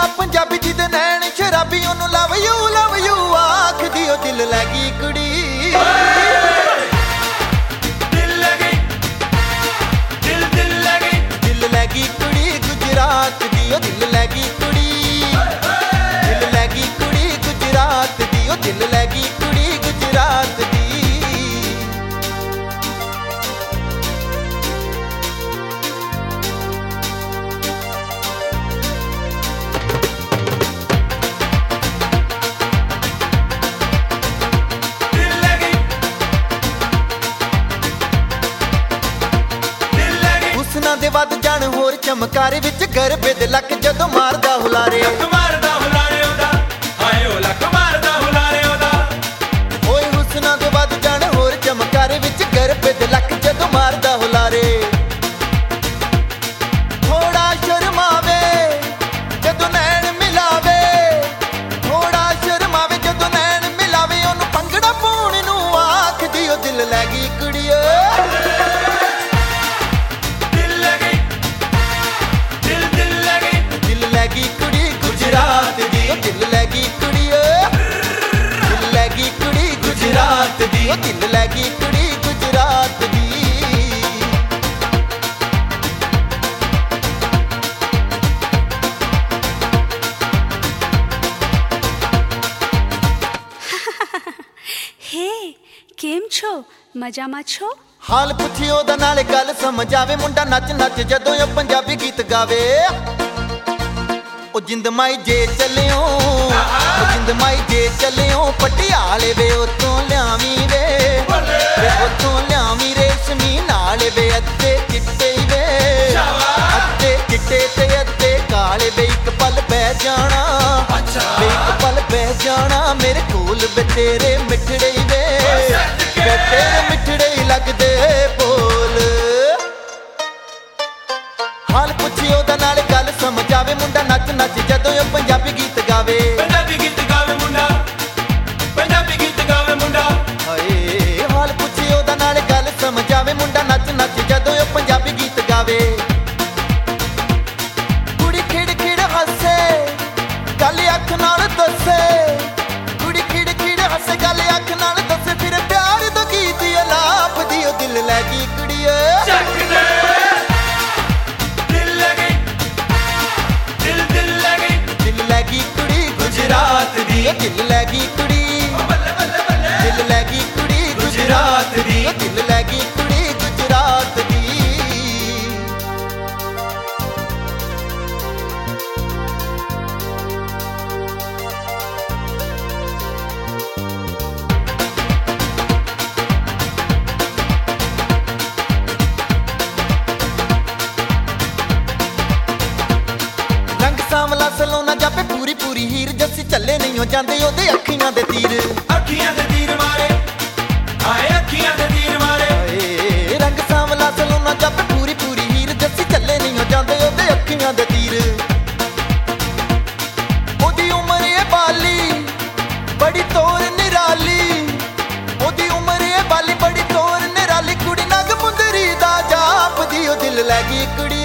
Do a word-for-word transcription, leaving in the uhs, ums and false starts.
पंजाबी जी दे नैन शराबी ओनू love you love you आखदी ओ दिल लगी कुड़ी दिल लगी दिल दिल लगी दिल लगी कुड़ी गुजरात दी ओ दिल लगी कुड़ी दिल लगी कुड़ी गुजरात दी ओ दिल लगी कुड़ी गुजरात दी दे वध जान होर चमकारे विच गरबे दे लक जदों मारदा हुलारे लक मारदा हुलारे ओदा हाय ओ लक मारदा हुलारे ओदा ओए हुस्ना दे वध जान होर चमकारे विच गरबे दे लक जदों मारदा हुलारे थोड़ा शर्मावे जदों नैन मिलावे थोड़ा शर्मावे जदों नैन मिलावे ओनू पंगड़ा पाउण नू आखदी ओ दिल लगी कुड़िए दिल लगी कुड़ी दिल लगी कुड़ी गुजरात दी ओ दिल लगी कुड़ी गुजरात दी हे केम छो मजामा छो हाल पुछियो दा नाले गल समझ आवे मुंडा नच नच जदों ओ पंजाबी गीत गावे ओ जिंद माई जे चलियो ओ जिंद माई जे चलियो पटियाले वे उतों लियावी वे वे उतों लियावी रेशमी नाल वे अद्दे चिट्टे वे अद्दे चिट्टे ते अद्दे काले वे इक पल बह जाना वे इक पल बह जाना मेरे कोल वे तेरे मिठड़े वे वे तेरे मिठड़े लगदे बोल हाल पुछियो दा नाल गल समझ आवे मुंडा नच नच जदों ओ पंजाबी गीत गावे पंजाबी गीत गावे मुंडा पंजाबी गीत गावे मुंडा हाय हाल पुछियो दा नाल गल समझ आवे मुंडा नच नच जदों ओ पंजाबी गीत गावे कुड़ी खिड़ खिड़ हसे गल अख नाल दसे कुड़ी खिड़ खिड़ हसे गल अख नाल दसे फिर प्यार दा गीत अलाप दी ओ दिल लगी कुड़िए चक दे लगी कुड़ी गुजरात दी दिल लगी कुड़ी दिल लगी कुड़ी गुजरात दी दिल लगी कुड़ी गुजरात दी सामला सलोना जापे पूरी पूरी हीर जस्सी चले नहीं हो जांदे ओदे अखियां दे तीर अखियां दे तीर मारे हाय अखियां दे तीर मारे हाय रंग सामला सलोना जापे पूरी पूरी हीर जस्सी चले नहीं हो जांदे ओदे अखियां दे तीर ओदी उम्र ए बाली बड़ी तोर निराली ओदी उम्र ए बाली बड़ी तोर निराली कुड़ी नग मुंदरी दा जाप दी ओ दिल लगी कुड़ी